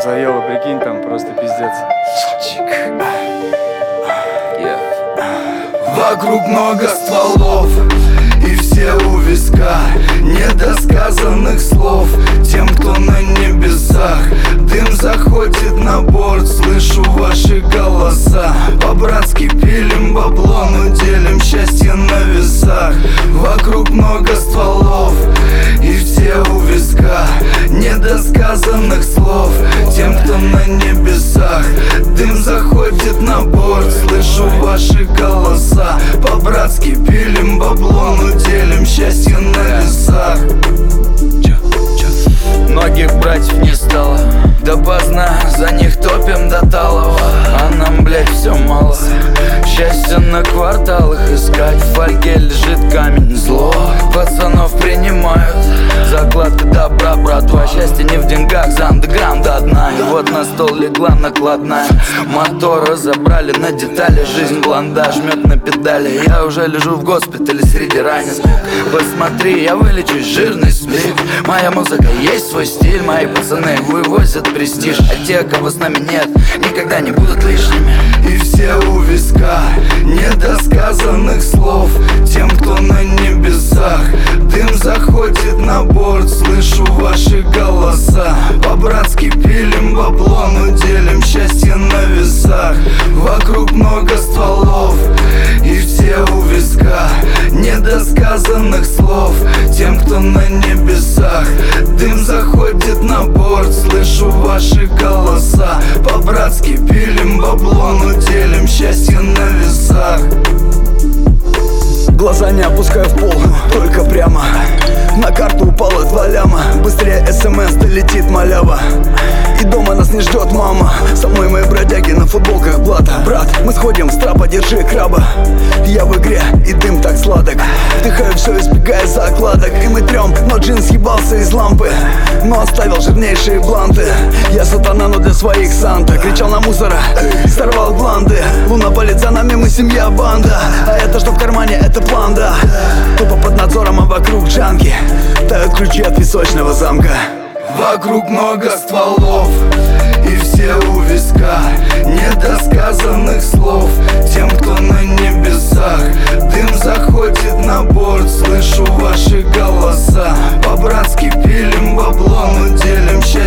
Заела, прикинь, там просто пиздец. Вокруг много стволов, и все у виска. Недосказанных слов тем, кто на небесах. Дым заходит на борт, слышу ваши голоса. По-братски пилим бабло, но делим счастье на весах. Вокруг много стволов, и все у виска. Недосказанных слов тем, кто на небесах. Дым заходит на борт, слышу ваши голоса. По-братски пилим бабло, но делим счастье на весах. Многих братьев не стало, допоздна за них топим до талого. А нам, блять, все мало. Счастье на кварталах искать. В фольге лежит камень, зло. Пацанов принимают. Закладка добра, братва. Счастье не в деньгах, за андеграунд до дна. И вот на стол легла накладная. Мотор разобрали на детали. Жизнь блонда жмет на педали. Я уже лежу в госпитале среди раненых. Посмотри, я вылечусь, жирный сплит. Моя музыка есть свой стиль. Мои пацаны вывозят престиж. А те, кого с нами нет, никогда не будут лишними. И все у виска. Недосказанных слов тем, кто на небесах. Дым заходит на борт, слышу ваши голоса. По-братски пилим бабло, но делим счастье на весах. Вокруг много стволов, и все у виска. Недосказанных слов тем, кто на небесах. Дым заходит на борт, слышу ваши голоса. По-братски пилим бабло, но делим счастье на весах. Глаза не опускаю в пол, только прямо. На карту упало 2 ляма. Быстрее СМС долетит малява. И дома нас не ждет мама. Со мной мои бродяги на футболках блата. Брат, мы сходим с трапа, держи краба. Я в игре, и дым так сладок. Вдыхаю все, избегая закладок. И мы трем, но джин съебался из лампы. Но оставил жирнейшие бланты. Я сатана, но для своих Санта. Кричал на мусора, сорвал гланды. Луна палит за нами, мы семья, банда. А это что в кармане, это план, да. Тупо под надзором, а вокруг джанки. Тают ключи от песочного замка. Вокруг много стволов, и все у виска. Недосказанных слов тем, кто на небесах. Дым заходит на борт, слышу ваши голоса. По-братски пилим бабло, но делим счастье